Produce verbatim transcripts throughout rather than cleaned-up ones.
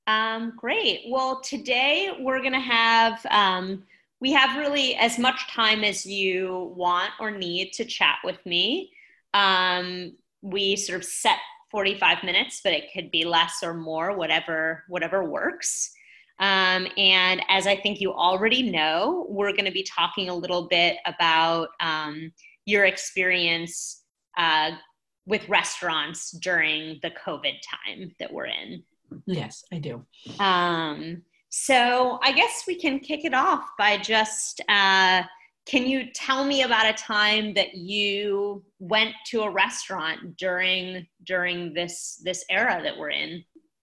Um, great. Well, today we're going to have, um, we have really as much time as you want or need to chat with me. Um, we sort of set forty-five minutes, but it could be less or more, whatever, whatever works. Um, and as I think you already know, we're going to be talking a little bit about um, your experience uh, with restaurants during the COVID time that we're in. Yes, I do. Um, so I guess we can kick it off by just, uh, can you tell me about a time that you went to a restaurant during during this this era that we're in?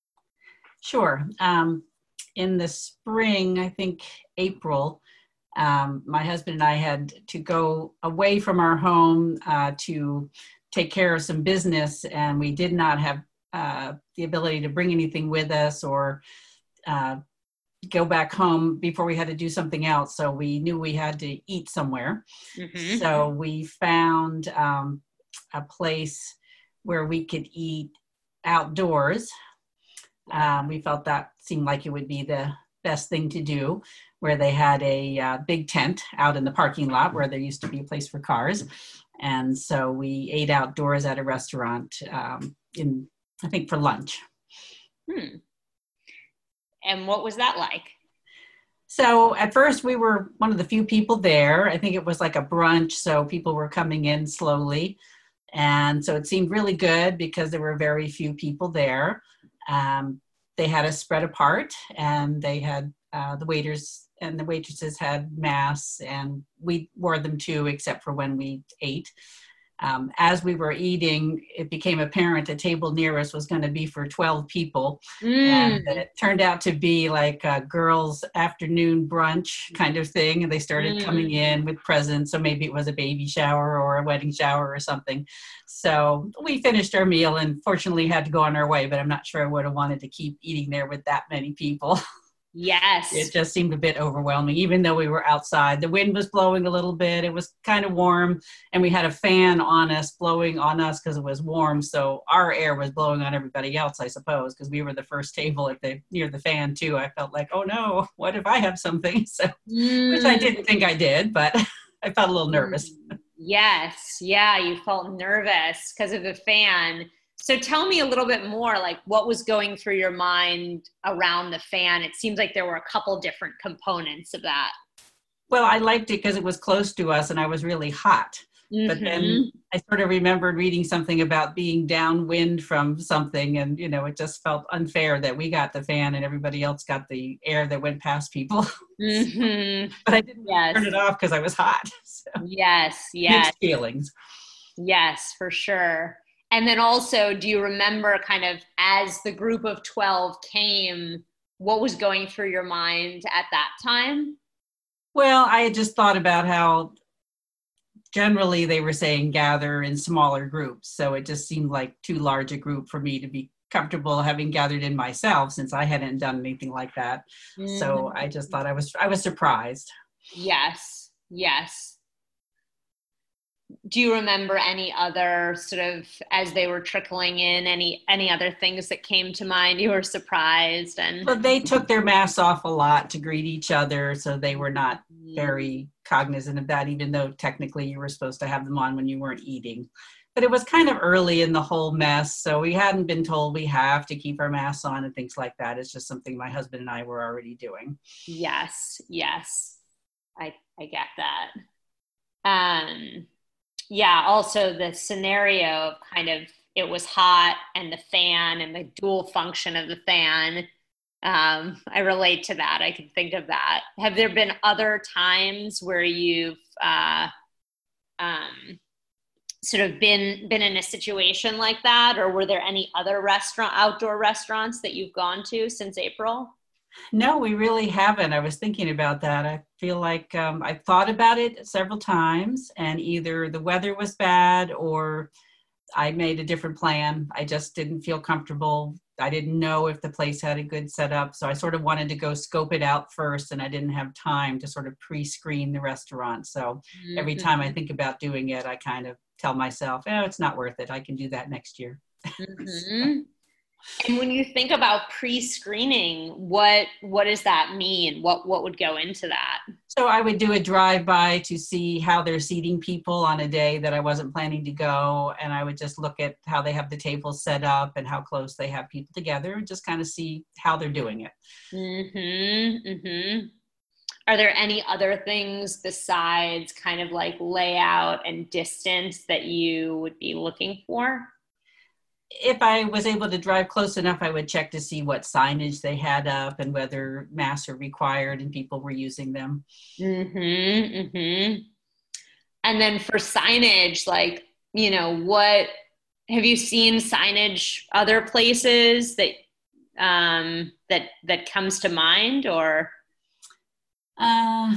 Sure. Um, in the spring, I think April, um, my husband and I had to go away from our home uh, to take care of some business, and we did not have uh, the ability to bring anything with us or uh, go back home before we had to do something else. So we knew we had to eat somewhere. Mm-hmm. So we found um, a place where we could eat outdoors. Um, we felt that seemed like it would be the best thing to do, where they had a uh, big tent out in the parking lot where there used to be a place for cars. And so we ate outdoors at a restaurant um, in, I think, for lunch. Hmm. And what was that like? So at first we were one of the few people there. I think it was like a brunch, so people were coming in slowly. And so it seemed really good because there were very few people there. Um, they had us spread apart, and they had uh, the waiters and the waitresses had masks, and we wore them too, except for when we ate. Um, as we were eating, it became apparent a table near us was going to be for twelve people. Mm. And it turned out to be like a girls' afternoon brunch kind of thing. And they started mm. coming in with presents. So maybe it was a baby shower or a wedding shower or something. So we finished our meal and fortunately had to go on our way, but I'm not sure I would have wanted to keep eating there with that many people. Yes. It just seemed a bit overwhelming, even though we were outside. The wind was blowing a little bit. It was kind of warm, and we had a fan on us, blowing on us because it was warm. So our air was blowing on everybody else, I suppose, because we were the first table at the near the fan too. I felt like, oh no, what if I have something? So, mm. which I didn't think I did, but I felt a little nervous. Yes, yeah, you felt nervous because of the fan. So tell me a little bit more, like what was going through your mind around the fan? It seems like there were a couple different components of that. Well, I liked it because it was close to us and I was really hot. Mm-hmm. But then I sort of remembered reading something about being downwind from something. And, you know, it just felt unfair that we got the fan and everybody else got the air that went past people. Mm-hmm. So, but I didn't yes. turn it off because I was hot. So. Yes, yes. Mixed feelings. Yes, for sure. And then also, do you remember kind of as the group of twelve came, what was going through your mind at that time? Well, I had just thought about how generally they were saying gather in smaller groups. So it just seemed like too large a group for me to be comfortable having gathered in myself since I hadn't done anything like that. Mm-hmm. So I just thought I was, I was surprised. Yes, yes. Do you remember any other sort of, as they were trickling in, any any other things that came to mind? You were surprised and... Well, they took their masks off a lot to greet each other, so they were not very cognizant of that, even though technically you were supposed to have them on when you weren't eating. But it was kind of early in the whole mess, so we hadn't been told we have to keep our masks on and things like that. It's just something my husband and I were already doing. Yes, yes. I I get that. Um... Yeah, also the scenario of kind of it was hot and the fan and the dual function of the fan. Um, I relate to that. I can think of that. Have there been other times where you've uh, um, sort of been been in a situation like that, or were there any other restaurant outdoor restaurants that you've gone to since April? No, we really haven't. I was thinking about that. I feel like um, I thought about it several times, and either the weather was bad or I made a different plan. I just didn't feel comfortable. I didn't know if the place had a good setup. So I sort of wanted to go scope it out first, and I didn't have time to sort of pre-screen the restaurant. So mm-hmm. every time I think about doing it, I kind of tell myself, oh, it's not worth it. I can do that next year. Mm-hmm. And when you think about pre-screening, what what does that mean? What what would go into that? So I would do a drive-by to see how they're seating people on a day that I wasn't planning to go. And I would just look at how they have the tables set up and how close they have people together and just kind of see how they're doing it. Mm-hmm, mm-hmm. Are there any other things besides kind of like layout and distance that you would be looking for? If I was able to drive close enough, I would check to see what signage they had up and whether masks are required and people were using them. Mm-hmm, mm-hmm. And then for signage, like, you know, what have you seen signage other places that um, that that comes to mind, or? Uh,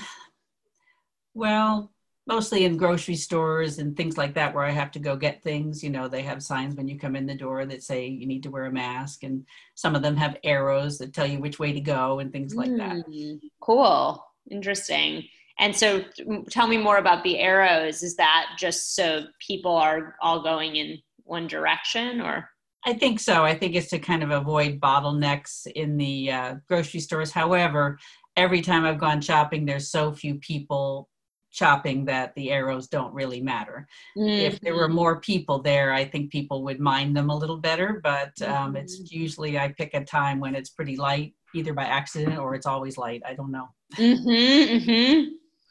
well, mostly in grocery stores and things like that where I have to go get things. You know, they have signs when you come in the door that say you need to wear a mask, and some of them have arrows that tell you which way to go and things like that. Mm, cool. Interesting. And so tell me more about the arrows. Is that just so people are all going in one direction, or? I think so. I think it's to kind of avoid bottlenecks in the uh, grocery stores. However, every time I've gone shopping, there's so few people shopping that the arrows don't really matter. Mm-hmm. If there were more people there, I think people would mind them a little better, but um, mm-hmm. it's usually I pick a time when it's pretty light, either by accident or it's always light. I don't know. Mm-hmm, mm-hmm.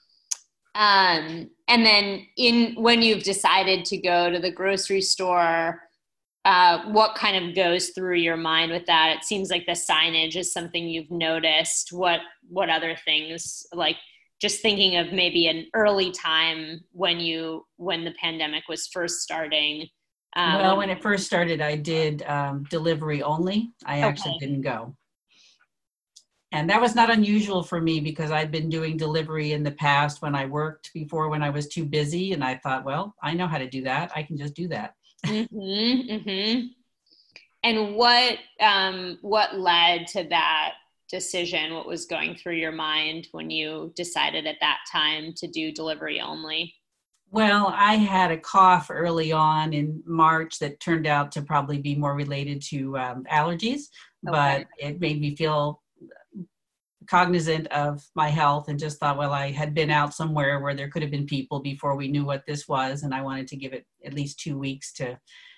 Um, and then in when you've decided to go to the grocery store, uh, what kind of goes through your mind with that? It seems like the signage is something you've noticed. What what other things, like just thinking of maybe an early time when you when the pandemic was first starting? Um, well, when it first started, I did um, delivery only. I okay. actually didn't go. And that was not unusual for me because I'd been doing delivery in the past when I worked before, when I was too busy. And I thought, well, I know how to do that. I can just do that. Mm-hmm, mm-hmm. And what um, what led to that decision? What was going through your mind when you decided at that time to do delivery only? Well, I had a cough early on in March that turned out to probably be more related to um, allergies, okay. But it made me feel cognizant of my health and just thought, well, I had been out somewhere where there could have been people before we knew what this was. And I wanted to give it at least two weeks to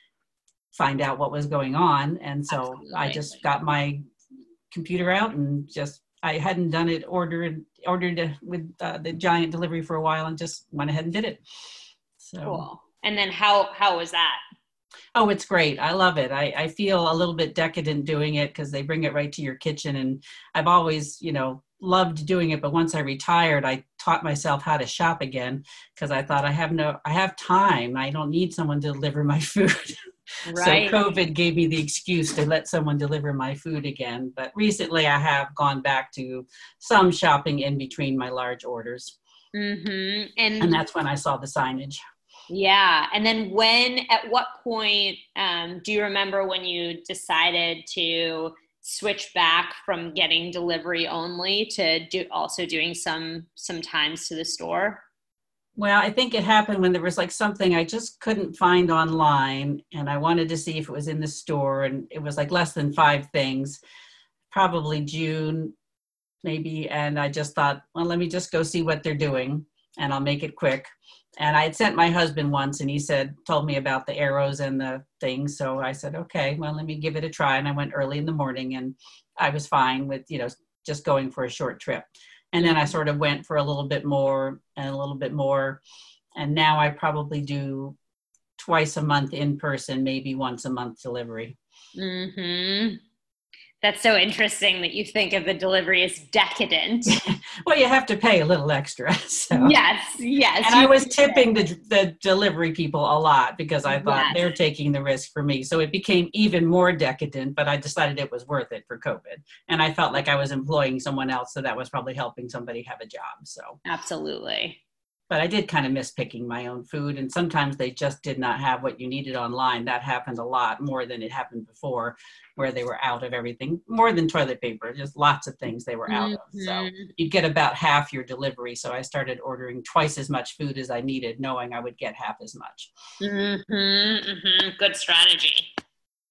find out what was going on. And so Absolutely. I just got my computer out and just, I hadn't done it, ordered, ordered with uh, the Giant delivery for a while and just went ahead and did it. So. Cool. And then how, how was that? Oh, it's great. I love it. I, I feel a little bit decadent doing it because they bring it right to your kitchen. And I've always, you know, loved doing it. But once I retired, I taught myself how to shop again because I thought I have no, I have time. I don't need someone to deliver my food. Right. So COVID gave me the excuse to let someone deliver my food again. But recently I have gone back to some shopping in between my large orders. Mm-hmm. And, and that's when I saw the signage. Yeah. And then when, at what point, um, do you remember when you decided to switch back from getting delivery only to do also doing some, some times to the store? Well, I think it happened when there was like something I just couldn't find online and I wanted to see if it was in the store, and it was like less than five things, probably June maybe. And I just thought, well, let me just go see what they're doing and I'll make it quick. And I had sent my husband once and he said, told me about the arrows and the things. So I said, okay, well, let me give it a try. And I went early in the morning and I was fine with, you know, just going for a short trip. And then I sort of went for a little bit more and a little bit more. And now I probably do twice a month in person, maybe once a month delivery. Mm-hmm. That's so interesting that you think of the delivery as decadent. Well, you have to pay a little extra. So. Yes, yes. And I was tipping the, the delivery people a lot because I thought yes. they're taking the risk for me. So it became even more decadent, but I decided it was worth it for COVID. And I felt like I was employing someone else, so that was probably helping somebody have a job. So absolutely. But I did kind of miss picking my own food. And sometimes they just did not have what you needed online. That happened a lot more than it happened before, where they were out of everything, more than toilet paper, just lots of things they were out mm-hmm. of. So you'd get about half your delivery. So I started ordering twice as much food as I needed, knowing I would get half as much. Mm-hmm, mm-hmm. Good strategy.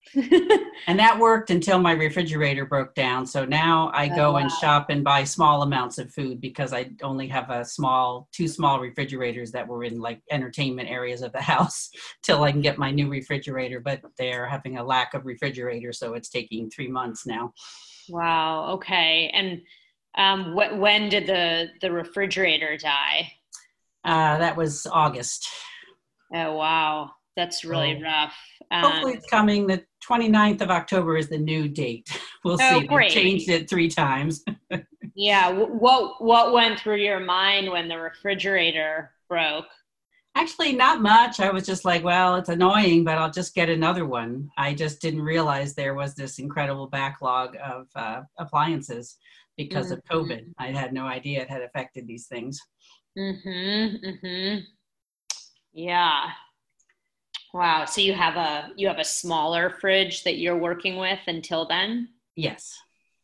And that worked until my refrigerator broke down. So now I Oh, go and wow. shop and buy small amounts of food because I only have a small, two small refrigerators that were in like entertainment areas of the house till I can get my new refrigerator. But they're having a lack of refrigerators, so it's taking three months now. Wow. Okay. And um, wh- when did the the refrigerator die? Uh, that was August. Oh, wow. That's really So rough. Um, hopefully it's coming. The twenty-ninth of October is the new date. We'll oh, see. They've great. changed it three times. Yeah. wh- What what went through your mind when the refrigerator broke? Actually, not much. I was just like, well, it's annoying, but I'll just get another one. I just didn't realize there was this incredible backlog of uh, appliances because of Mm-hmm. COVID. I had no idea it had affected these things. Mm-hmm. Mm-hmm. Yeah. Wow. So you have a you have a smaller fridge that you're working with until then? Yes.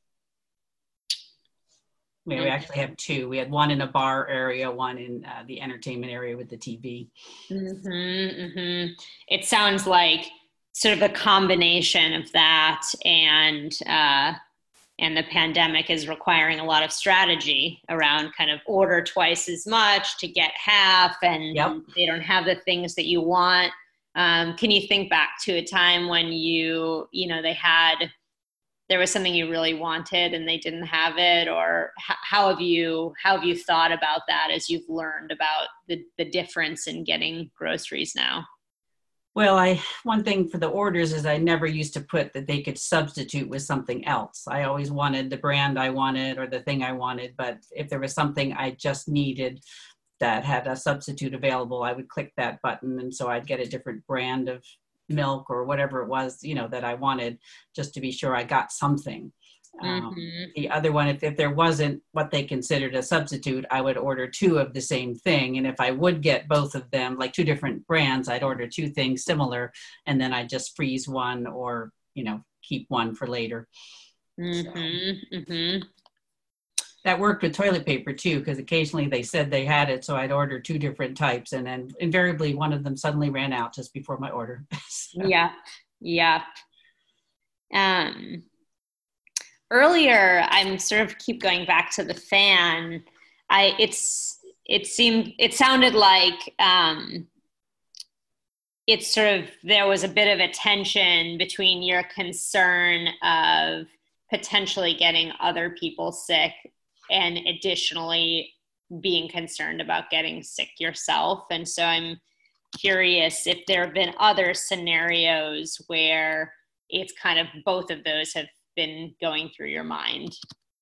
We, we Mm-hmm. actually have two. We had one in a bar area, one in uh, the entertainment area with the T V. Mm-hmm. Mm-hmm. It sounds like sort of a combination of that and uh, and the pandemic is requiring a lot of strategy around kind of order twice as much to get half, and Yep. they don't have the things that you want. Um, can you think back to a time when you, you know, they had, there was something you really wanted and they didn't have it, or h- how have you, how have you thought about that as you've learned about the, the difference in getting groceries now? Well, I one thing for the orders is I never used to put that they could substitute with something else. I always wanted the brand I wanted or the thing I wanted, but if there was something I just needed that had a substitute available, I would click that button, and so I'd get a different brand of milk or whatever it was, you know, that I wanted, just to be sure I got something. Um, Mm-hmm. the other one, if, if there wasn't what they considered a substitute, I would order two of the same thing. And if I would get both of them, like two different brands, I'd order two things similar, and then I'd just freeze one or, you know, keep one for later. So Mm-hmm. Mm-hmm. that worked with toilet paper too, because occasionally they said they had it. So I'd order two different types, and then invariably one of them suddenly ran out just before my order. So, Yeah. Yeah. Um, earlier, I'm sort of keep going back to the fan. I it's it seemed it sounded like um, it's sort of there was a bit of a tension between your concern of potentially getting other people sick and additionally being concerned about getting sick yourself. And so I'm curious if there have been other scenarios where it's kind of both of those have been going through your mind.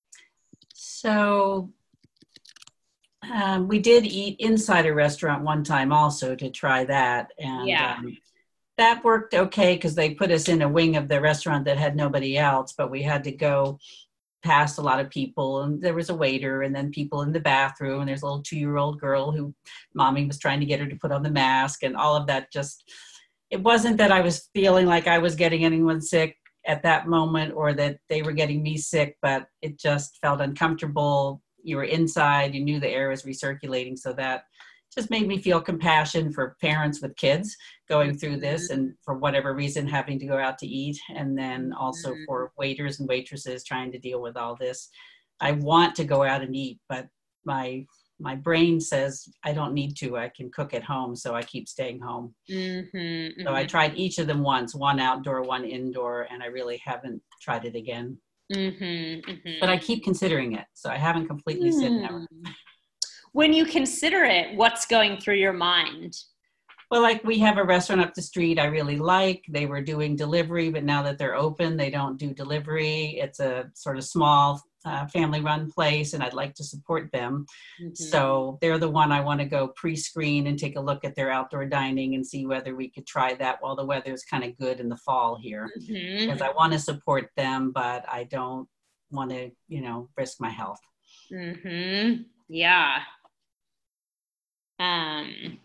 so um, we did eat inside a restaurant one time also to try that. And Yeah. um, that worked okay because they put us in a wing of the restaurant that had nobody else, but we had to go past a lot of people, and there was a waiter and then people in the bathroom, and there's a little two-year-old girl who mommy was trying to get her to put on the mask, and all of that. Just, it wasn't that I was feeling like I was getting anyone sick at that moment or that they were getting me sick, but it just felt uncomfortable. You were inside, you knew the air was recirculating, so that just made me feel compassion for parents with kids going through this, and for whatever reason having to go out to eat, and then also for waiters and waitresses trying to deal with all this. I want to go out and eat, but my my brain says I don't need to. I can cook at home, so I keep staying home. Mm-hmm, So I mm-hmm, tried each of them once, one outdoor, one indoor, and I really haven't tried it again. mm-hmm, But mm-hmm. I keep considering it, so I haven't completely said never. Hmm. When you consider it, what's going through your mind? Well, like we have a restaurant up the street I really like. They were doing delivery, but now that they're open, they don't do delivery. It's a sort of small uh, family run place, and I'd like to support them. Mm-hmm, So they're the one I want to go pre-screen and take a look at their outdoor dining and see whether we could try that while the weather's kind of good in the fall here. Because mm-hmm, I want to support them, but I don't want to, you know, risk my health. mm-hmm. Yeah. Um,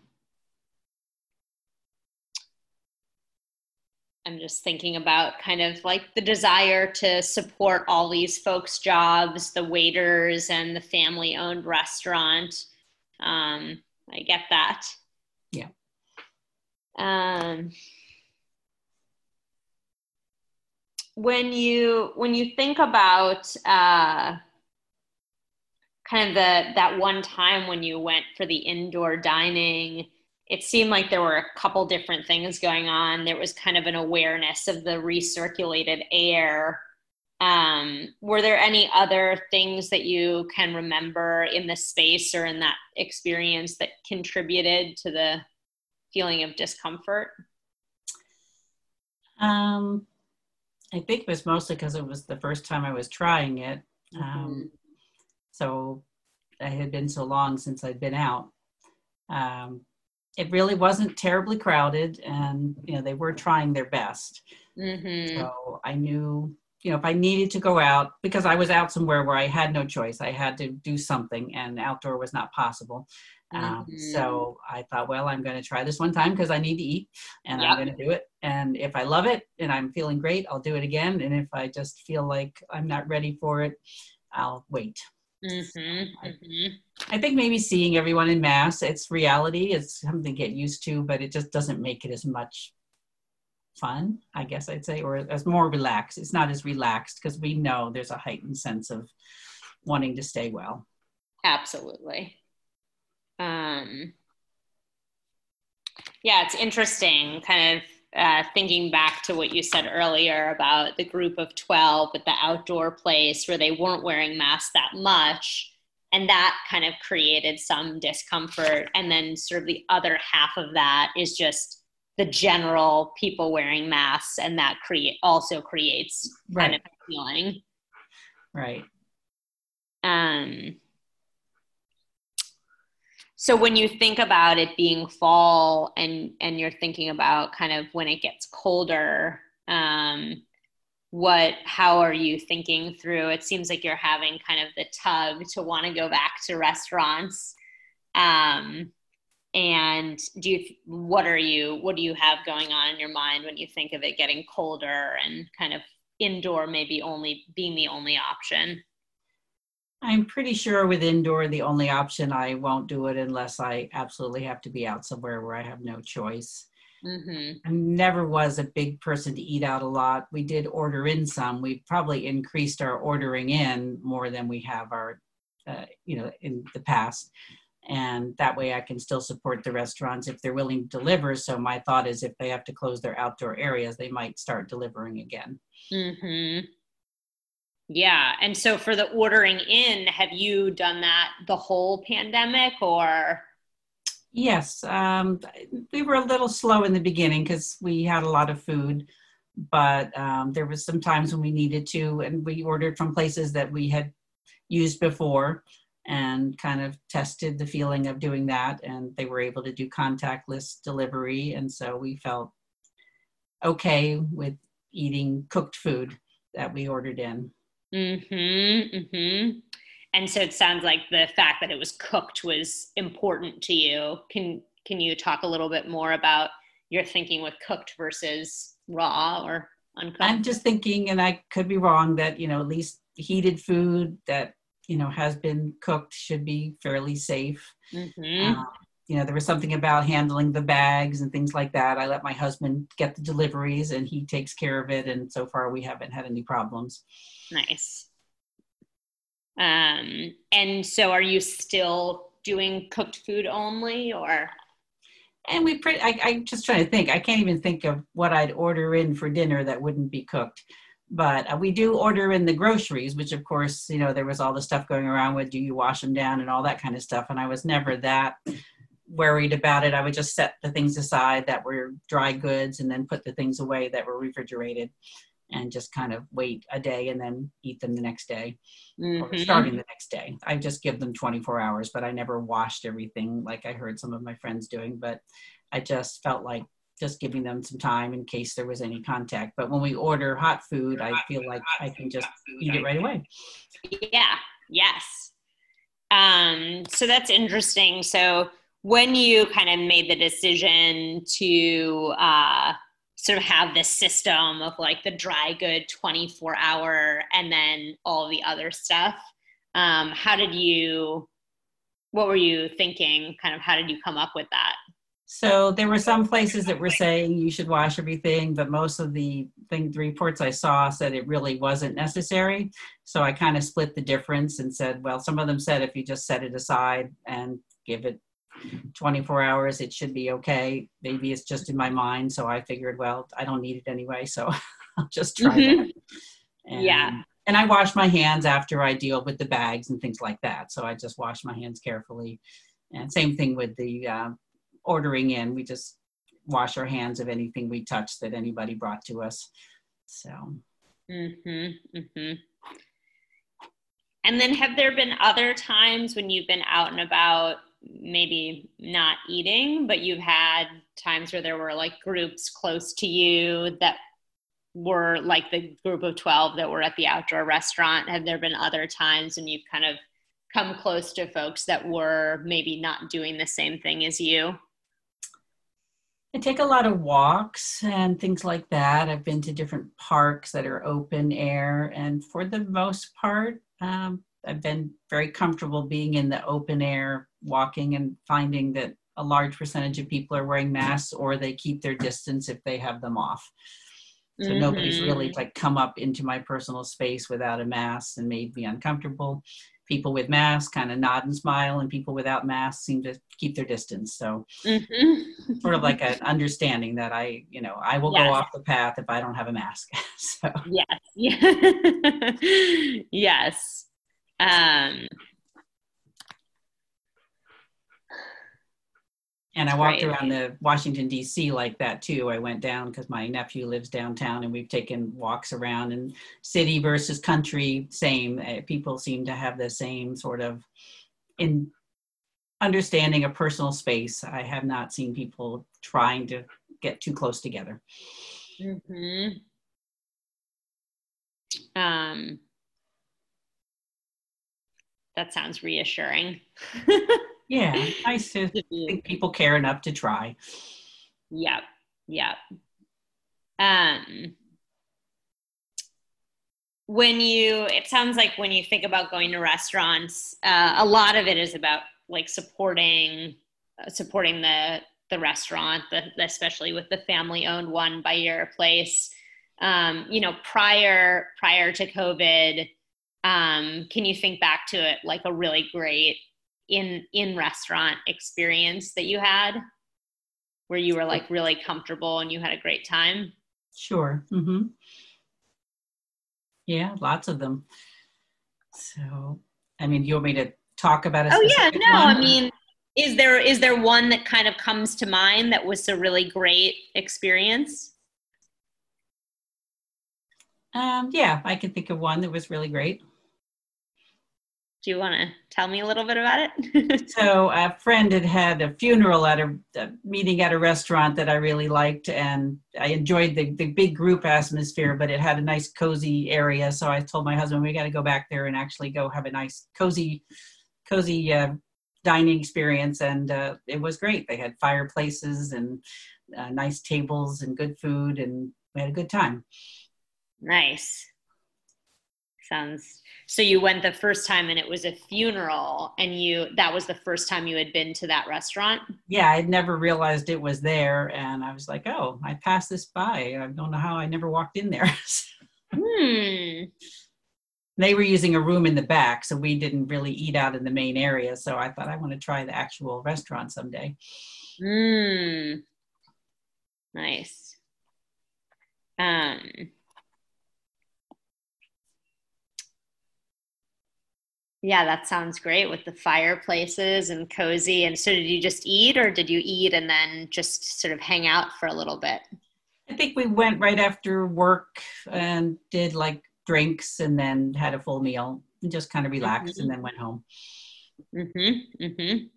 I'm just thinking about kind of like the desire to support all these folks' jobs, the waiters and the family owned restaurant. Um, I get that. Yeah. Um, when you when you think about uh, kind of the that one time when you went for the indoor dining, it seemed like there were a couple different things going on. There was kind of an awareness of the recirculated air. Um, were there any other things that you can remember in the space or in that experience that contributed to the feeling of discomfort? Um, I think it was mostly because it was the first time I was trying it. Mm-hmm. Um, so it had been so long since I'd been out. Um, it really wasn't terribly crowded, and you know they were trying their best. Mm-hmm. So I knew, you know, if I needed to go out, because I was out somewhere where I had no choice, I had to do something, and outdoor was not possible. Um, Mm-hmm. so I thought, well, I'm going to try this one time because I need to eat, and Yep. I'm going to do it. And if I love it and I'm feeling great, I'll do it again. And if I just feel like I'm not ready for it, I'll wait. Mm-hmm. I, Mm-hmm. I think maybe seeing everyone in mass, it's reality. It's something to get used to, but it just doesn't make it as much fun, I guess I'd say, or as more relaxed. It's not as relaxed because we know there's a heightened sense of wanting to stay well. Absolutely. Um, yeah, it's interesting kind of uh, thinking back to what you said earlier about the group of twelve at the outdoor place where they weren't wearing masks that much. And that kind of created some discomfort. And then sort of the other half of that is just the general people wearing masks. And that create also creates kind Right. of a feeling. Right. Um, So when you think about it being fall and and you're thinking about kind of when it gets colder, um, what how are you thinking through? It seems like you're having kind of the tug to want to go back to restaurants. Um, and do you what are you what do you have going on in your mind when you think of it getting colder and kind of indoor maybe only being the only option? I'm pretty sure with indoor, the only option, I won't do it unless I absolutely have to be out somewhere where I have no choice. Mm-hmm. I never was a big person to eat out a lot. We did order in some. We probably increased our ordering in more than we have our, uh, you know, in the past. And that way I can still support the restaurants if they're willing to deliver. So my thought is if they have to close their outdoor areas, they might start delivering again. Mm-hmm. Yeah. And so for the ordering in, have you done that the whole pandemic or? Yes, um, we were a little slow in the beginning because we had a lot of food, but um, there was some times when we needed to, and we ordered from places that we had used before and kind of tested the feeling of doing that, and they were able to do contactless delivery, and so we felt okay with eating cooked food that we ordered in. Mm-hmm. Mm-hmm. And so it sounds like the fact that it was cooked was important to you. Can can you talk a little bit more about your thinking with cooked versus raw or uncooked? I'm just thinking, and I could be wrong, that, you know, at least heated food that, you know, has been cooked should be fairly safe. Mm-hmm. Um, you know, there was something about handling the bags and things like that. I let my husband get the deliveries and he takes care of it. And so far we haven't had any problems. Nice. Um, and so are you still doing cooked food only or? And we pretty, I, I'm just trying to think, I can't even think of what I'd order in for dinner that wouldn't be cooked. But uh, we do order in the groceries, which of course, you know, there was all the stuff going around with, do you wash them down and all that kind of stuff. And I was never that worried about it. I would just set the things aside that were dry goods and then put the things away that were refrigerated and just kind of wait a day and then eat them the next day or Mm-hmm. starting the next day. I just give them twenty-four hours, but I never washed everything like I heard some of my friends doing. But I just felt like just giving them some time in case there was any contact. But when we order hot food, I feel like I can just eat it right away. Yeah. Yes. Um, so that's interesting. So when you kind of made the decision to uh, sort of have this system of like the dry good twenty-four hour and then all the other stuff, um, how did you, what were you thinking? Kind of how did you come up with that? So there were some places that were saying you should wash everything, but most of the thing, the reports I saw said it really wasn't necessary. So I kind of split the difference and said, well, some of them said if you just set it aside and give it twenty-four hours, it should be okay. Maybe it's just in my mind. So I figured, well, I don't need it anyway. So I'll just try Mm-hmm. that. And, Yeah. and I wash my hands after I deal with the bags and things like that. So I just wash my hands carefully. And same thing with the uh, ordering in. We just wash our hands of anything we touch that anybody brought to us. So. Mm-hmm. Mm-hmm. And then have there been other times when you've been out and about, maybe not eating, but you've had times where there were like groups close to you that were like the group of twelve that were at the outdoor restaurant? Have there been other times when you've kind of come close to folks that were maybe not doing the same thing as you? I take a lot of walks and things like that. I've been to different parks that are open air, and for the most part, um, I've been very comfortable being in the open air, walking and finding that a large percentage of people are wearing masks or they keep their distance if they have them off. So mm-hmm. Nobody's really like come up into my personal space without a mask and made me uncomfortable. People with masks kind of nod and smile, and people without masks seem to keep their distance. So mm-hmm. Sort of like an understanding that I, you know, I will yes. go off the path if I don't have a mask. So yes, yeah. yes. Um, and I walked great. around the Washington, D C like that too. I went down because my nephew lives downtown, and we've taken walks around, and city versus country, same. Uh, people seem to have the same sort of in understanding of personal space. I have not seen people trying to get too close together. Mm-hmm. Um, that sounds reassuring. Yeah, nice to think people care enough to try. Yep, yep. Um, when you, it sounds like when you think about going to restaurants, uh, a lot of it is about like supporting, uh, supporting the the restaurant, the, especially with the family-owned one by your place. Um, you know, prior prior to COVID, um, can you think back to it like a really great in in restaurant experience that you had where you were like really comfortable and you had a great time? Sure. Mm-hmm. Yeah, lots of them. So, I mean, you want me to talk about a oh yeah no one? I mean, is there is there one that kind of comes to mind that was a really great experience? Um, yeah, I can think of one that was really great. Do you want to tell me a little bit about it? So a friend had had a funeral at a, a meeting at a restaurant that I really liked, and I enjoyed the, the big group atmosphere, but it had a nice cozy area. So I told my husband, we got to go back there and actually go have a nice cozy, cozy uh, dining experience. And uh, it was great. They had fireplaces and uh, nice tables and good food, and we had a good time. Nice. Sounds, so you went the first time and it was a funeral, and you, that was the first time you had been to that restaurant? Yeah, I'd never realized it was there. And I was like, oh, I passed this by. I don't know how I never walked in there. Hmm. They were using a room in the back, so we didn't really eat out in the main area. So I thought I want to try the actual restaurant someday. Hmm. Nice. Um, Yeah, that sounds great with the fireplaces and cozy. And so did you just eat, or did you eat and then just sort of hang out for a little bit? I think we went right after work and did like drinks and then had a full meal and just kind of relaxed mm-hmm. and then went home. Mm-hmm. Mm-hmm.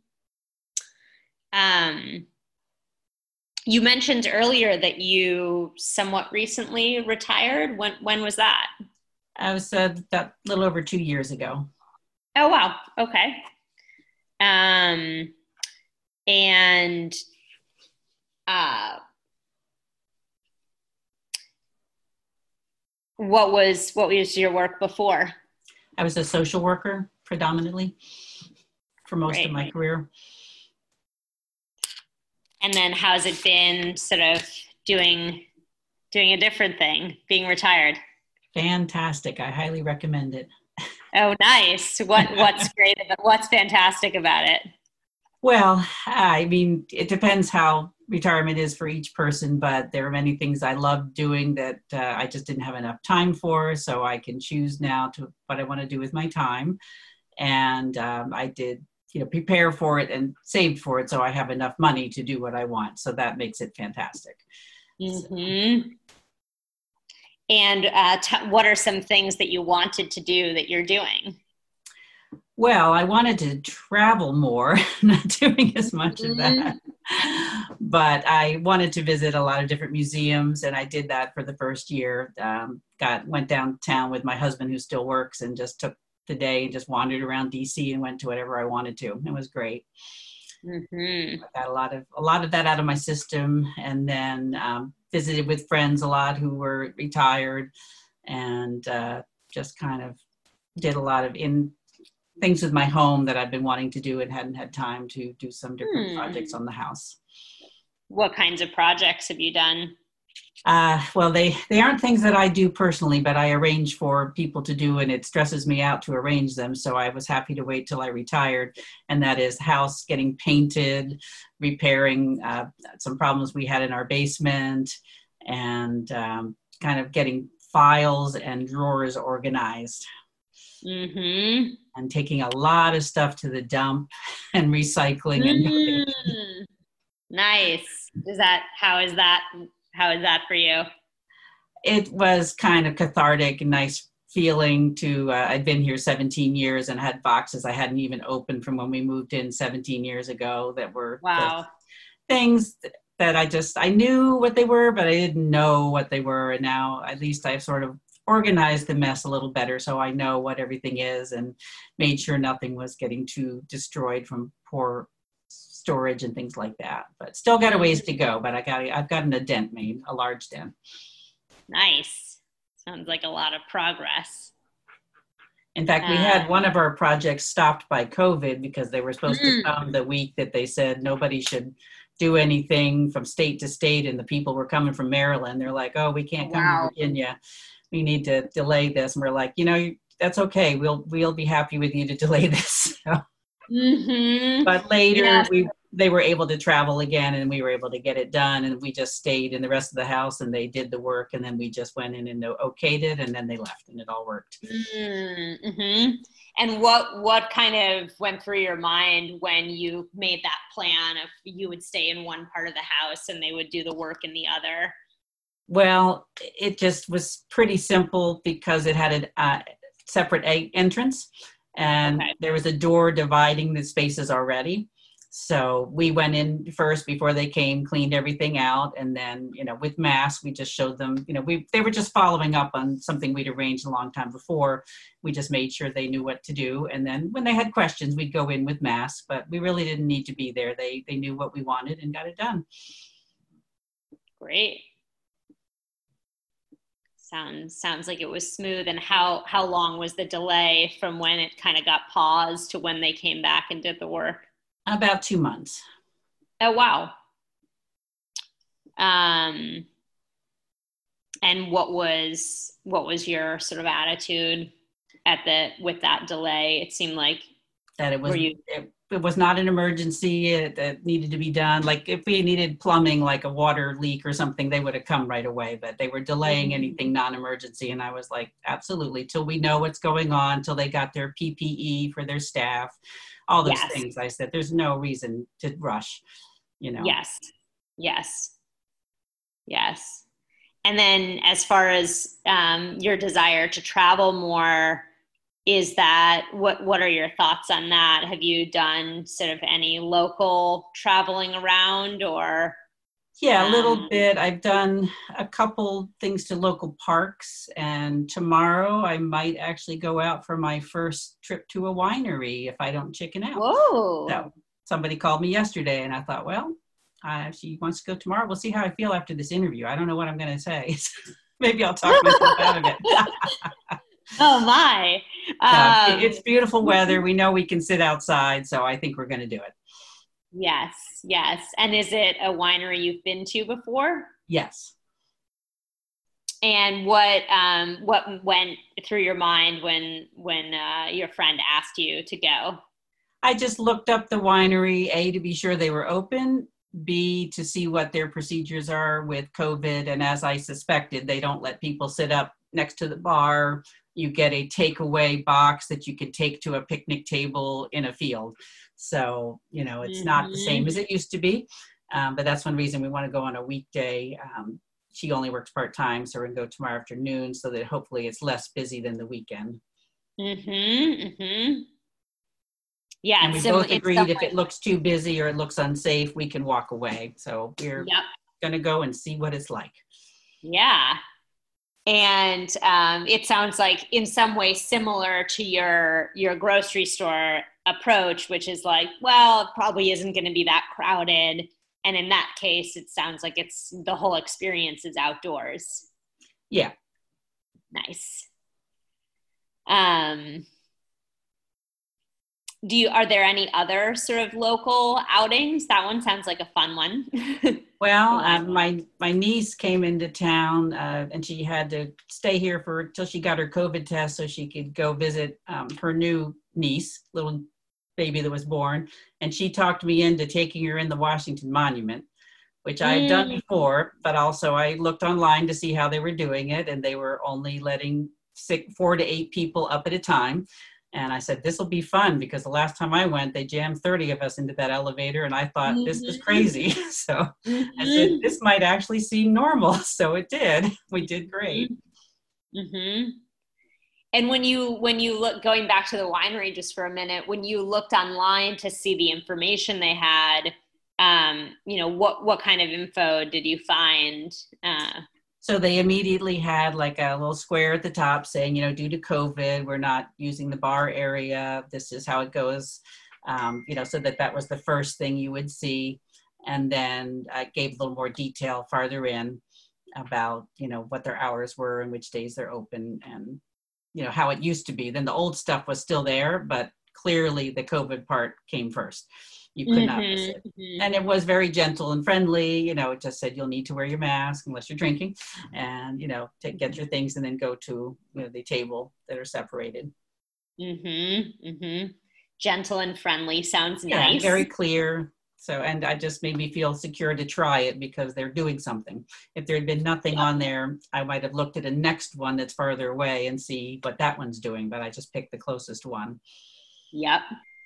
Um, you mentioned earlier that you somewhat recently retired. When, when was that? I was uh, that little over two years ago. Oh, wow. Okay. Um, and, uh, what was, what was your work before? I was a social worker predominantly for most right. of my career. And then how's it been sort of doing doing a different thing, being retired? Fantastic. I highly recommend it. Oh, nice. What what's great about what's fantastic about it? Well, I mean, it depends how retirement is for each person, but there are many things I love doing that uh, I just didn't have enough time for. So I can choose now to what I want to do with my time. And um, I did, you know, prepare for it and saved for it. So I have enough money to do what I want. So that makes it fantastic. Mm-hmm. So. And uh, t- what are some things that you wanted to do that you're doing? Well, I wanted to travel more, not doing as much of that, but I wanted to visit a lot of different museums, and I did that for the first year. Um, got went downtown with my husband, who still works, and just took the day and just wandered around D C and went to whatever I wanted to. It was great. Mm-hmm. I got a lot of a lot of that out of my system, and then um, visited with friends a lot who were retired, and uh, just kind of did a lot of in. things with my home that I've been wanting to do and hadn't had time to do some different hmm. projects on the house. What kinds of projects have you done? Uh, well, they, they aren't things that I do personally, but I arrange for people to do, and it stresses me out to arrange them. So I was happy to wait till I retired. And that is house getting painted, repairing uh, some problems we had in our basement, and um, kind of getting files and drawers organized. Mm-hmm. And taking a lot of stuff to the dump and recycling. Mm. And nice. Is that how is that how is that for you? It was kind of cathartic and nice feeling to. Uh, I'd been here seventeen years and had boxes I hadn't even opened from when we moved in seventeen years ago that were wow things that I just I knew what they were, but I didn't know what they were. And now at least I've sort of organized the mess a little better, so I know what everything is and made sure nothing was getting too destroyed from poor storage and things like that. But still got a ways to go, but I got I've gotten a dent made, a large dent. Nice. Sounds like a lot of progress. In fact, we had one of our projects stopped by COVID because they were supposed mm. to come the week that they said nobody should do anything from state to state, and the people were coming from Maryland. They're like, oh, we can't come wow. to Virginia. We need to delay this. And we're like, you know, that's okay. We'll we'll be happy with you to delay this. So. Mm-hmm. But later yeah. we they were able to travel again, and we were able to get it done. And we just stayed in the rest of the house, and they did the work. And then we just went in and okayed it, and then they left, and it all worked. Mm-hmm. And what what kind of went through your mind when you made that plan of you would stay in one part of the house and they would do the work in the other? Well, it just was pretty simple because it had a uh, separate a- entrance, and okay. there was a door dividing the spaces already. So we went in first before they came, cleaned everything out, and then, you know, with masks, we just showed them, you know, we they were just following up on something we'd arranged a long time before. We just made sure they knew what to do, and then when they had questions, we'd go in with masks, but we really didn't need to be there. They they knew what we wanted and got it done. Great. Sounds sounds like it was smooth. And how how long was the delay from when it kind of got paused to when they came back and did the work? About two months. Oh wow. Um. And what was what was your sort of attitude at the with that delay? It seemed like that it was. Were you, it, it was not an emergency it, that needed to be done. Like if we needed plumbing, like a water leak or something, they would have come right away, but they were delaying anything non-emergency. And I was like, absolutely, till we know what's going on, till they got their P P E for their staff, all those yes. things. I said, there's no reason to rush, you know? Yes, yes, yes. And then as far as um, your desire to travel more, is that, what, what are your thoughts on that? Have you done sort of any local traveling around or? Yeah, a little um, bit. I've done a couple things to local parks, and tomorrow I might actually go out for my first trip to a winery if I don't chicken out. Whoa. So somebody called me yesterday and I thought, well, uh, if she wants to go tomorrow, we'll see how I feel after this interview. I don't know what I'm going to say. Maybe I'll talk myself out of it. Oh my. Um, it's beautiful weather. We know we can sit outside, so I think we're going to do it. Yes, yes. And is it a winery you've been to before? Yes. And what um, what went through your mind when when uh, your friend asked you to go? I just looked up the winery, A, to be sure they were open, B, to see what their procedures are with COVID. And as I suspected, they don't let people sit up next to the bar. You get a takeaway box that you can take to a picnic table in a field. So, you know, it's not the same Mm-hmm. as it used to be. Um, but that's one reason we want to go on a weekday. Um, she only works part-time, so we're going to go tomorrow afternoon so that hopefully it's less busy than the weekend. Mm-hmm. Mm-hmm. Yeah, And it's we sim- both it's some agreed if way. it looks too busy or it looks unsafe, we can walk away. So we're Yep. going to go and see what it's like. Yeah. And um, it sounds like in some way similar to your your grocery store approach, which is like, well, it probably isn't going to be that crowded. And in that case, it sounds like it's the whole experience is outdoors. Yeah. Nice. Um, do you are there any other sort of local outings? That one sounds like a fun one. Well, uh, my my niece came into town uh, and she had to stay here for until she got her COVID test so she could go visit um, her new niece, little baby that was born. And she talked me into taking her in the Washington Monument, which I had done Mm. before, but also I looked online to see how they were doing it, and they were only letting six, four to eight people up at a time. And I said, this will be fun because the last time I went, they jammed thirty of us into that elevator, and I thought this was Mm-hmm. crazy. So I said, Mm-hmm. this might actually seem normal. So it did. We did great. Mm-hmm. And when you when you look going back to the winery just for a minute, when you looked online to see the information they had, um, you know, what what kind of info did you find? Uh, So they immediately had like a little square at the top saying, you know, due to COVID, we're not using the bar area. This is how it goes. Um, you know, so that that was the first thing you would see. And then I gave a little more detail farther in about, you know, what their hours were and which days they're open and, you know, how it used to be. Then the old stuff was still there, but clearly the COVID part came first. You could not miss it. mm-hmm. And it was very gentle and friendly. You know, it just said you'll need to wear your mask unless you're drinking, and you know, take get your things and then go to, you know, the table that are separated. Mm-hmm. Mm-hmm. Gentle and friendly sounds Yeah, and nice. very clear. So, and I just made me feel secure to try it because they're doing something. If there had been nothing Yep. on there, I might have looked at a next one that's farther away and see what that one's doing, but I just picked the closest one. Yep.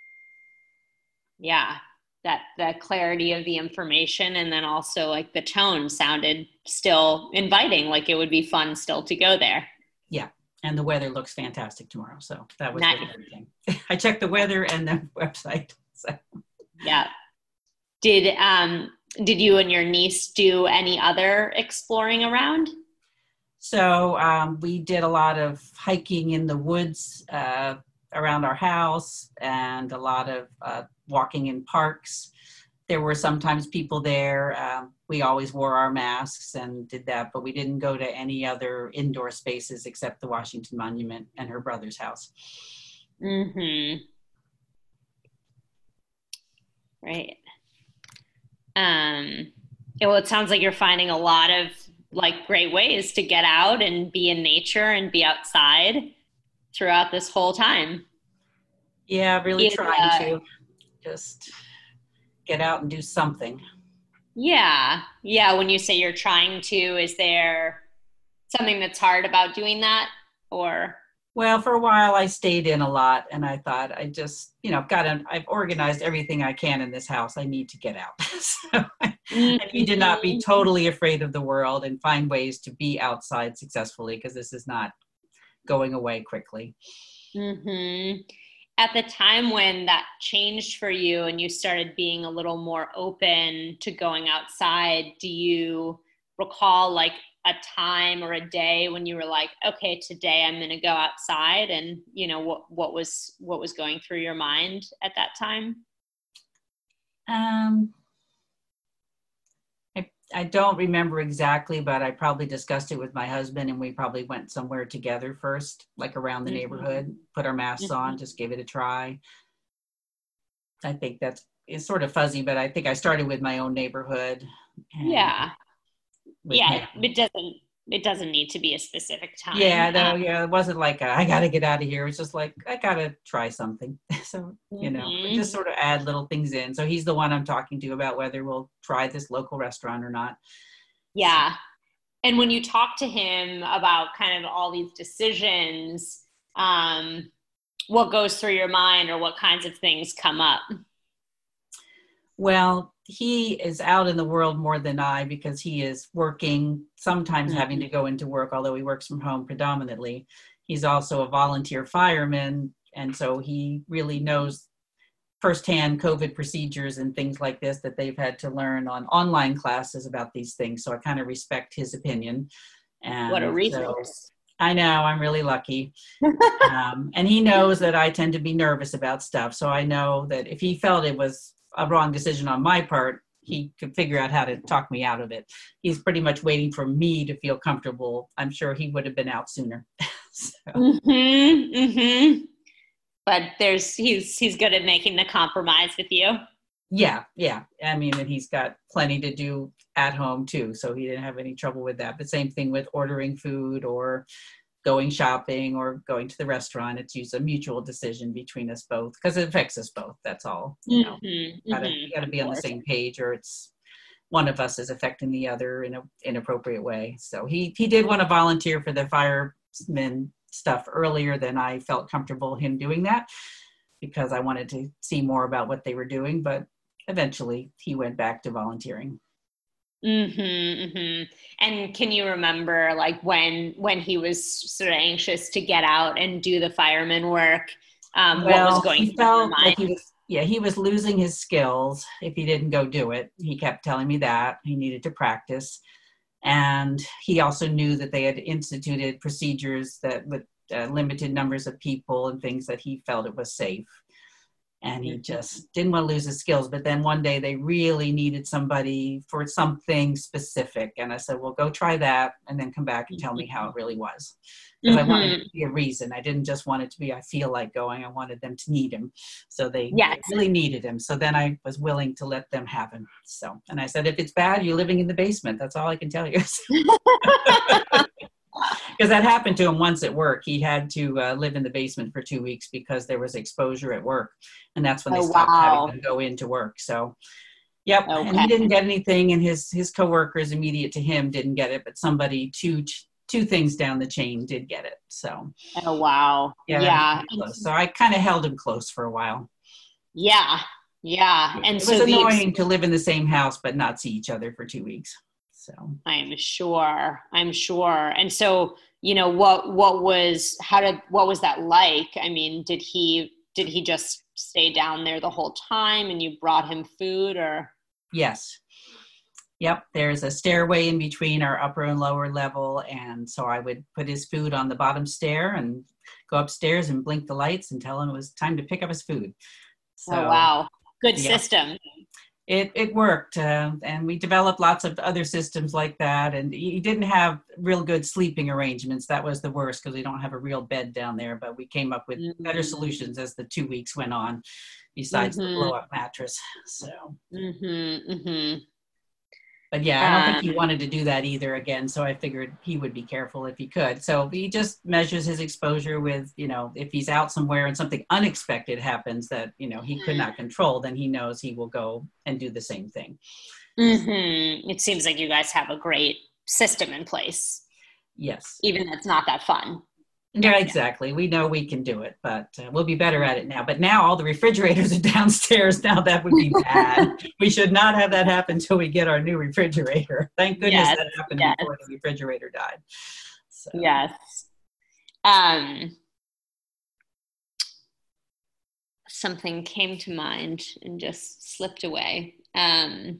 Yeah. That the clarity of the information and then also like the tone sounded still inviting, like it would be fun still to go there. Yeah. And the weather looks fantastic tomorrow. So that was Nice. with everything. I checked the weather and the website. So. Yeah. Did um did you and your niece do any other exploring around? So um, we did a lot of hiking in the woods uh, around our house and a lot of uh, walking in parks. There were sometimes people there. Um, we always wore our masks and did that, but we didn't go to any other indoor spaces except the Washington Monument and her brother's house. Mm-hmm. Right. Um, well, it sounds like you're finding a lot of like great ways to get out and be in nature and be outside throughout this whole time. Yeah, really Is, trying uh, to just get out and do something. yeah. Yeah. When you say you're trying to, is there something that's hard about doing that or? Well, for a while I stayed in a lot and I thought I just, you know, got to, I've organized everything I can in this house. I need to get out. So I need to not be Mm-hmm. totally afraid of the world and find ways to be outside successfully because this is not going away quickly. Mm-hmm. At the time when that changed for you and you started being a little more open to going outside, do you recall like a time or a day when you were like, okay, today I'm going to go outside, and you know what what was what was going through your mind at that time? Um, I, I don't remember exactly, but I probably discussed it with my husband and we probably went somewhere together first, like around the Mm-hmm. neighborhood, put our masks Mm-hmm. on, just gave it a try. I think that's is sort of fuzzy, but I think I started with my own neighborhood. And Yeah. with Yeah. him. It doesn't, it doesn't need to be a specific time. Yeah, no, Um, yeah, it wasn't like a, I got to get out of here. It's just like I got to try something. So, you know, we just mhm. sort of add little things in. So he's the one I'm talking to about whether we'll try this local restaurant or not. So, Yeah. And when you talk to him about kind of all these decisions, um, what goes through your mind or what kinds of things come up? well, he is out in the world more than I because he is working, sometimes having Mhm. to go into work, although he works from home predominantly. He's also a volunteer fireman. And so he really knows firsthand COVID procedures and things like this that they've had to learn on online classes about these things. So I kind of respect his opinion. What a And so resource. I know I'm really lucky. Um, and he knows that I tend to be nervous about stuff. So I know that if he felt it was a wrong decision on my part, he could figure out how to talk me out of it. He's pretty much waiting for me to feel comfortable. I'm sure he would have been out sooner. So. Mm-hmm, mm-hmm. But there's he's he's good at making the compromise with you. Yeah, yeah. I mean, and he's got plenty to do at home too, so he didn't have any trouble with that. But same thing with ordering food or going shopping or going to the restaurant. It's usually a mutual decision between us both because it affects us both. That's all. You know, Mm-hmm, gotta mm-hmm, you gotta of be on the course. same page, or it's one of us is affecting the other in a inappropriate way. So he he did want to volunteer for the firemen stuff earlier than I felt comfortable him doing that because I wanted to see more about what they were doing, but eventually he went back to volunteering. Mm-hmm, mm-hmm. And can you remember like when when he was sort of anxious to get out and do the fireman work? Um, what was Well, going he through your felt like he mind? was, yeah, he was losing his skills if he didn't go do it. He kept telling me that he needed to practice. And he also knew that they had instituted procedures that with uh, limited numbers of people and things that he felt it was safe. And he just didn't want to lose his skills. But then one day they really needed somebody for something specific. And I said, well, go try that and then come back and tell me how it really was. Because I wanted it Mm-hmm. to be a reason. I didn't just want it to be, I feel like going. I wanted them to need him. So they, Yes. they really needed him. So then I was willing to let them have him. So, and I said, if it's bad, you're living in the basement. That's all I can tell you. Because that happened to him once at work. He had to uh, live in the basement for two weeks because there was exposure at work. And that's when they Oh, stopped having wow. him go into work. So, yep. And Okay. he didn't get anything, and his his coworkers immediate to him didn't get it, but somebody two two things down the chain did get it. So, Oh, wow. yeah, that was Yeah. pretty And close. So I kind of held him close for a while. yeah. Yeah. And It was so the ex- annoying to live in the same house but not see each other for two weeks. So. I'm sure. I'm sure. And so, you know, what what was how did what was that like? I mean, did he did he just stay down there the whole time and you brought him food or Yes. Yep, there's a stairway in between our upper and lower level. And so I would put his food on the bottom stair and go upstairs and blink the lights and tell him it was time to pick up his food. oh So, wow. Good yep, system. it, it worked. Uh, and we developed lots of other systems like that. And he didn't have real good sleeping arrangements. That was the worst because we don't have a real bed down there. But we came up with better solutions as the two weeks went on, besides the Mm-hmm. blow up mattress. So. Mm-hmm. Mm-hmm. But yeah, I don't think he Um, wanted to do that either again. So I figured he would be careful if he could. So he just measures his exposure with, you know, if he's out somewhere and something unexpected happens that, you know, he could not control, then he knows he will go and do the same thing. mm-hmm. It seems like you guys have a great system in place, Yes. even though it's not that fun. Yeah, exactly. We know we can do it, but uh, we'll be better at it now. But now all the refrigerators are downstairs. Now that would be bad. We should not have that happen until we get our new refrigerator. Thank goodness Yes. that happened Yes. before the refrigerator died. So. Yes. Um, something came to mind and just slipped away. Um,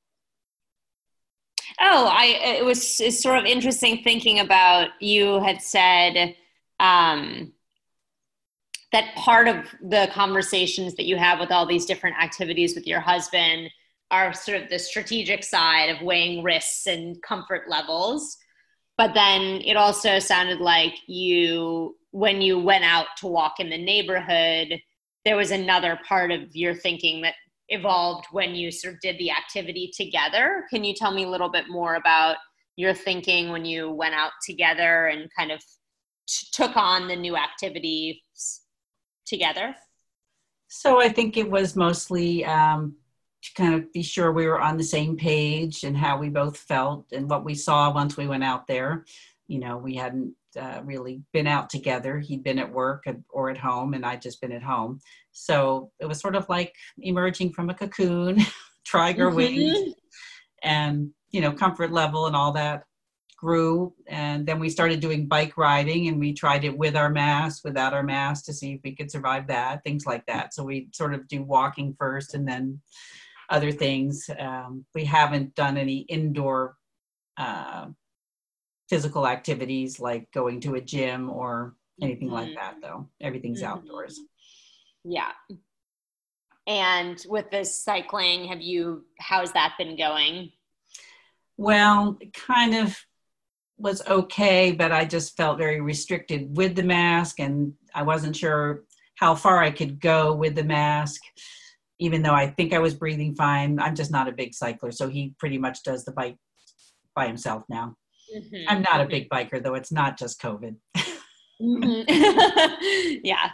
oh, I it was it's sort of interesting thinking about you had said um, that part of the conversations that you have with all these different activities with your husband are sort of the strategic side of weighing risks and comfort levels. But then it also sounded like you, when you went out to walk in the neighborhood, there was another part of your thinking that evolved when you sort of did the activity together. Can you tell me a little bit more about your thinking when you went out together and kind of t- took on the new activities together? So I think it was mostly um, to kind of be sure we were on the same page and how we both felt and what we saw once we went out there. You know, we hadn't uh, really been out together. He'd been at work or at home, and I'd just been at home. So it was sort of like emerging from a cocoon, tiger Mm-hmm. wings, and, you know, comfort level and all that grew. And then we started doing bike riding, and we tried it with our mask, without our mask, to see if we could survive that, things like that. So we sort of do walking first and then other things. Um, we haven't done any indoor uh, physical activities like going to a gym or anything Mm-hmm. like that, though. Everything's Mm-hmm. outdoors. Yeah. And with this cycling, have you, how's that been going? Well, it kind of was okay, but I just felt very restricted with the mask, and I wasn't sure how far I could go with the mask, even though I think I was breathing fine. I'm just not a big cycler, so he pretty much does the bike by himself now. Mm-hmm. I'm not a big biker, though. It's not just COVID. Mm-hmm. Yeah.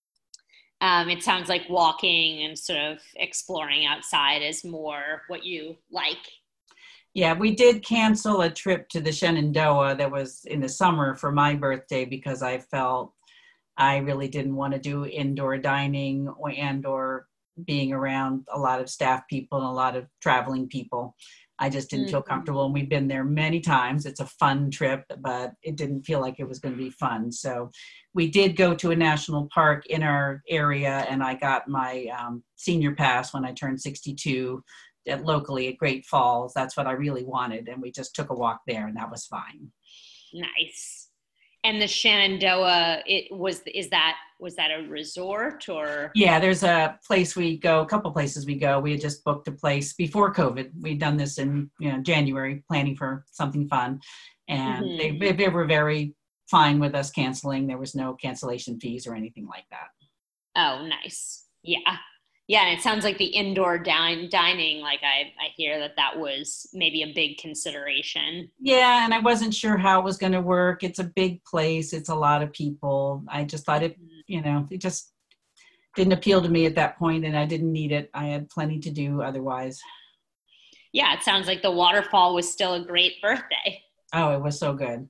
Um, it sounds like walking and sort of exploring outside is more what you like. Yeah, we did cancel a trip to the Shenandoah that was in the summer for my birthday because I felt I really didn't want to do indoor dining or and or being around a lot of staff people and a lot of traveling people. I just didn't mm-hmm. feel comfortable, and we've been there many times. It's a fun trip, but it didn't feel like it was going to be fun. So we did go to a national park in our area, and I got my um, senior pass when I turned sixty-two at locally at Great Falls. That's what I really wanted, and we just took a walk there, and that was fine. Nice. And the Shenandoah, it was, is that, was that a resort or? Yeah, there's a place we go, a couple places we go. We had just booked a place before COVID. We'd done this in, you know, January, planning for something fun. And mm-hmm. they, they were very fine with us canceling. There was no cancellation fees or anything like that. Oh, nice. Yeah. Yeah, and it sounds like the indoor dine, dining, like I, I hear that that was maybe a big consideration. Yeah, and I wasn't sure how it was going to work. It's a big place. It's a lot of people. I just thought it, you know, it just didn't appeal to me at that point, and I didn't need it. I had plenty to do otherwise. Yeah, it sounds like the waterfall was still a great birthday. Oh, it was so good.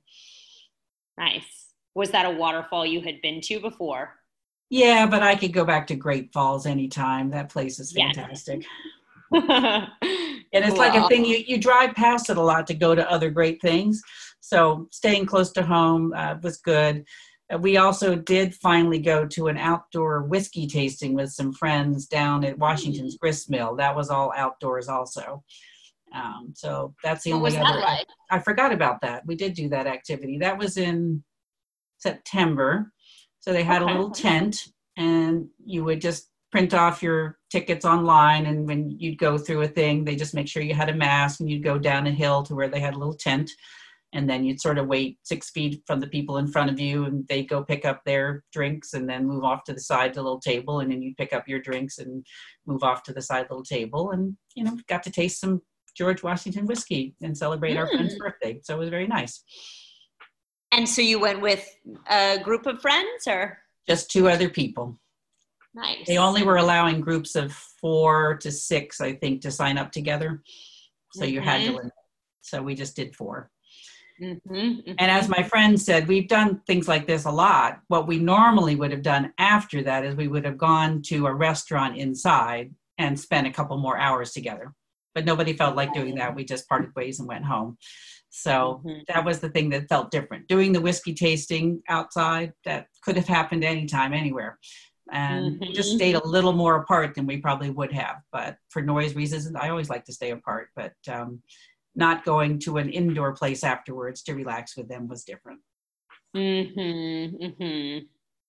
Nice. Was that a waterfall you had been to before? Yeah, but I could go back to Great Falls anytime. That place is fantastic. Yes. And it's well, like a thing, you, you drive past it a lot to go to other great things. So staying close to home uh, was good. Uh, we also did finally go to an outdoor whiskey tasting with some friends down at Washington's Grist Mill. That was all outdoors also. Um, so that's the what only was other. That like? I, I forgot about that. We did do that activity. That was in September. So they had okay. a little tent, and you would just print off your tickets online, and when you'd go through a thing, they just make sure you had a mask, and you'd go down a hill to where they had a little tent, and then you'd sort of wait six feet from the people in front of you, and they'd go pick up their drinks and then move off to the side to the little table, and then you'd pick up your drinks and move off to the side of the little table, and, you know, got to taste some George Washington whiskey and celebrate mm. our friend's birthday. So it was very nice. And so you went with a group of friends, or? Just two other people. Nice. They only were allowing groups of four to six, I think, to sign up together. So mm-hmm. you had to limit. So we just did four. Mm-hmm. Mm-hmm. And as my friend said, we've done things like this a lot. What we normally would have done after that is we would have gone to a restaurant inside and spent a couple more hours together. But nobody felt like doing that. We just parted ways and went home. So mm-hmm. that was the thing that felt different. Doing the whiskey tasting outside, that could have happened anytime, anywhere. And mm-hmm. we just stayed a little more apart than we probably would have. But for noise reasons, I always like to stay apart. But um, not going to an indoor place afterwards to relax with them was different. Mm-hmm. Mm-hmm.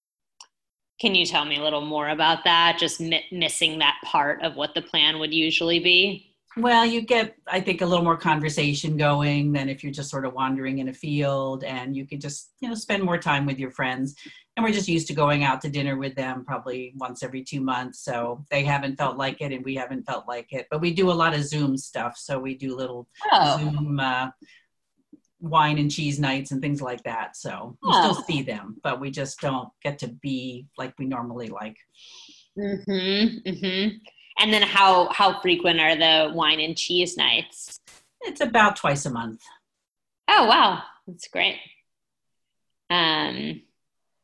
Can you tell me a little more about that? Just mi- missing that part of what the plan would usually be? Well, you get, I think, a little more conversation going than if you're just sort of wandering in a field, and you could just, you know, spend more time with your friends. And we're just used to going out to dinner with them probably once every two months. So they haven't felt like it and we haven't felt like it. But we do a lot of Zoom stuff. So we do little Oh, Zoom uh, wine and cheese nights and things like that. So you still oh. see them, but we just don't get to be like we normally like. Mm-hmm, mm-hmm. And then how how frequent are the wine and cheese nights? It's about twice a month. Oh, wow. That's great. Um,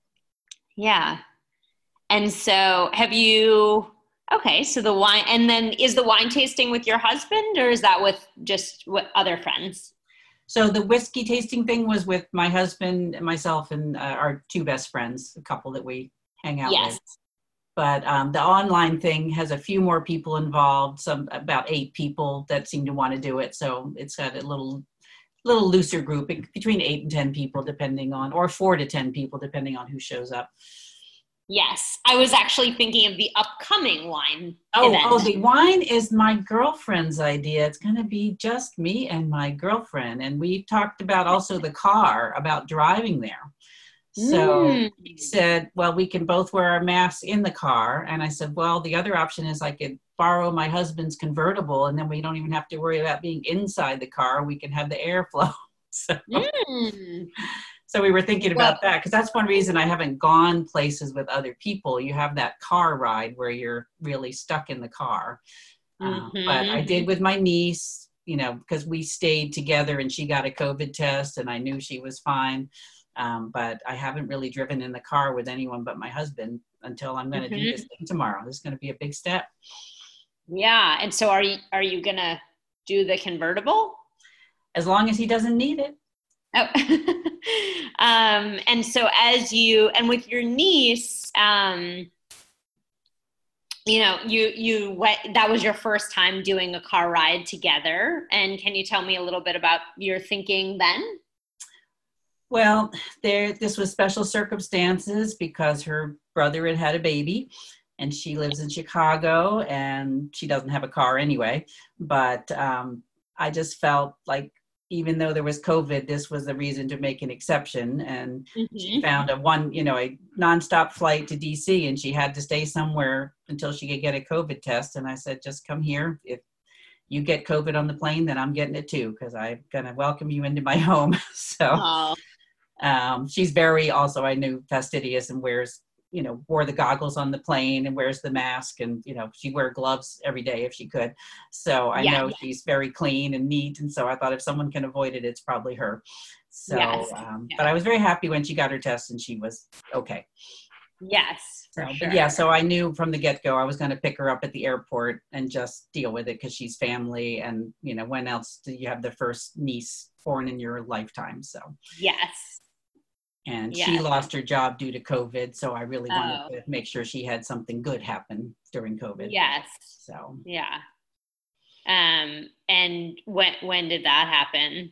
yeah. And so have you, okay, so the wine, and then is the wine tasting with your husband or is that with just with other friends? So the whiskey tasting thing was with my husband and myself and uh, our two best friends, a couple that we hang out with. Yes. But um, the online thing has a few more people involved, some about eight people that seem to want to do it. So it's got a little little looser group, between eight and ten people, depending on, or four to ten people, depending on who shows up. Yes. I was actually thinking of the upcoming wine Oh, event. oh, the wine is my girlfriend's idea. It's going to be just me and my girlfriend. And we talked about also the car, about driving there. So Mm. he said, well, we can both wear our masks in the car. And I said, well, the other option is I could borrow my husband's convertible and then we don't even have to worry about being inside the car. We can have the airflow. So, Mm. so we were thinking Well, about that because that's one reason I haven't gone places with other people. You have that car ride where you're really stuck in the car. Uh, but I did mm-hmm. with my niece, you know, because we stayed together and she got a COVID test and I knew she was fine. Um, but I haven't really driven in the car with anyone but my husband until I'm going to do this Mm-hmm. thing tomorrow. This is going to be a big step. Yeah. And so are you, are you going to do the convertible? As long as he doesn't need it. Oh. um, and so as you, and with your niece, um, you know, you, you went, that was your first time doing a car ride together. And can you tell me a little bit about your thinking then? Well, there, this was special circumstances because her brother had had a baby and she lives in Chicago and she doesn't have a car anyway. But um, I just felt like even though there was COVID, this was the reason to make an exception. And she Mm-hmm. found a one, you know, a nonstop flight to D C and she had to stay somewhere until she could get a COVID test. And I said, just come here. If you get COVID on the plane, then I'm getting it too, because I'm going to welcome you into my home. So Oh, um, she's very also, I knew, fastidious and wears, you know, wore the goggles on the plane and wears the mask and, you know, she wear gloves every day if she could. So I yeah. know she's very clean and neat. And so I thought if someone can avoid it, it's probably her. So, Yes. um, but Yes. I was very happy when she got her test and she was okay. Yes, for So, but sure. yeah, so I knew from the get go I was going to pick her up at the airport and just deal with it because she's family. And, you know, when else do you have the first niece born in your lifetime? So, Yes. and she Yes. lost her job due to COVID. So I really wanted Oh, to make sure she had something good happen during COVID. yes. So Yeah. Um, and when when did that happen?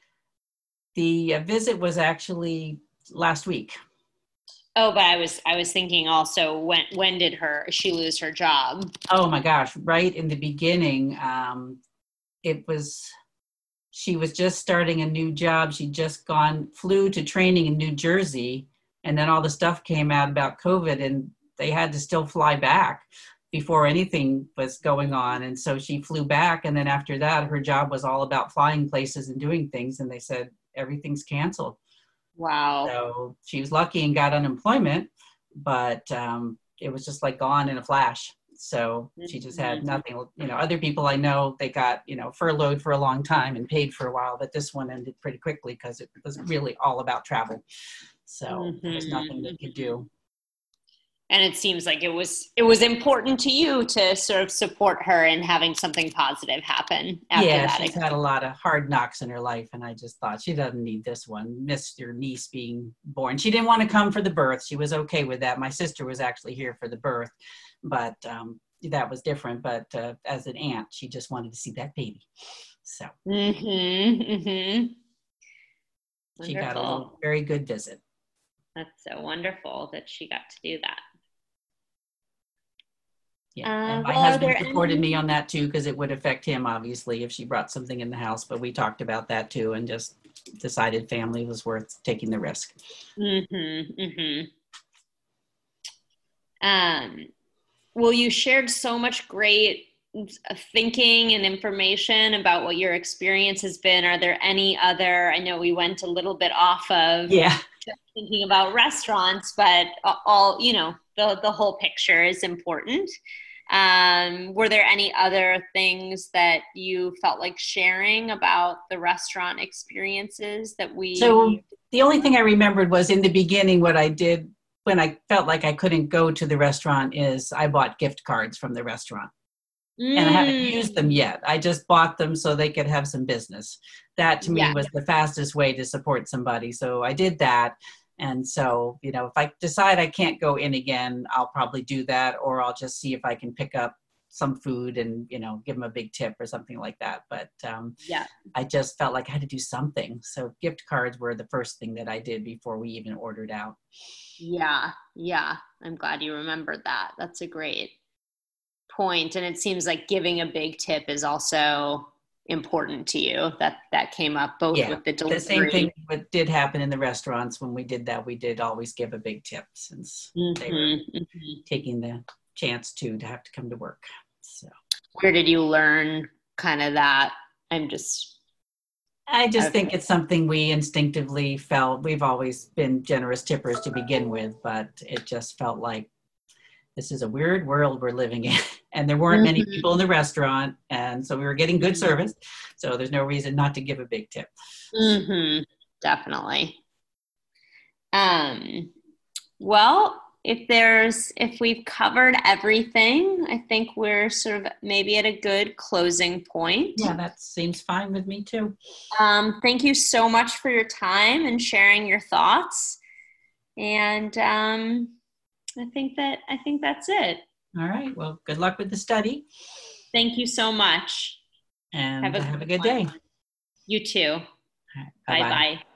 the uh, visit was actually last week. Oh, but I was I was thinking also when when did her she lose her job? Oh my gosh, right in the beginning, um, it was, she was just starting a new job. She'd just gone, flew to training in New Jersey, and then all the stuff came out about COVID, and they had to still fly back before anything was going on. And so she flew back, and then after that, her job was all about flying places and doing things, and they said everything's canceled. Wow. So she was lucky and got unemployment, but um, it was just like gone in a flash. So she just had Mhm. nothing. You know, other people I know, they got, you know, furloughed for a long time and paid for a while, but this one ended pretty quickly because it was really all about travel. So there was nothing they could Mhm. do. And it seems like it was it was important to you to sort of support her in having something positive happen after Yeah, that. she's had a lot of hard knocks in her life, and I just thought she doesn't need this one. Missed your niece being born. She didn't want to come for the birth. She was okay with that. My sister was actually here for the birth, but um, that was different. But uh, as an aunt, she just wanted to see that baby. So Mm-hmm. Mm-hmm. she got a little Wonderful. very good visit. That's so wonderful that she got to do that. Yeah, Uh, and my well, are husband there supported any? me on that too, because it would affect him obviously if she brought something in the house, but we talked about that too and just decided family was worth taking the risk. Mm-hmm, mm-hmm. Um, well, you shared so much great thinking and information about what your experience has been. Are there any other, I know we went a little bit off of Yeah. just thinking about restaurants, but all, you know, the, the whole picture is important. Um, were there any other things that you felt like sharing about the restaurant experiences that So we? the only thing I remembered was in the beginning, what I did when I felt like I couldn't go to the restaurant is I bought gift cards from the restaurant. And I haven't Mm, used them yet. I just bought them so they could have some business. That to me yeah, was the fastest way to support somebody. So I did that. And so, you know, if I decide I can't go in again, I'll probably do that, or I'll just see if I can pick up some food and, you know, give them a big tip or something like that. But um, yeah. I just felt like I had to do something. So gift cards were the first thing that I did before we even ordered out. Yeah, yeah. I'm glad you remembered that. That's a great point. And it seems like giving a big tip is also important to you. That that came up both Yeah, with the the same thing delivery. what did happen in the restaurants when we did that. We did always give a big tip since they were Mm-hmm, mm-hmm. taking the chance to to have to come to work. So Where did you learn kind of that? I'm just I just I've, think it's something we instinctively felt. We've always been generous tippers to begin with, but it just felt like this is a weird world we're living in. And there weren't many mm-hmm, people in the restaurant. And so we were getting good service. So there's no reason not to give a big tip. mm-hmm, definitely. Um, well, if there's if we've covered everything, I think we're sort of maybe at a good closing point. Yeah, that seems fine with me too. Um, thank you so much for your time and sharing your thoughts. And um, I think that I think that's it. All right. Well, good luck with the study Thank you so much. and Have a have a good good day. one. You too. Bye Bye bye. bye.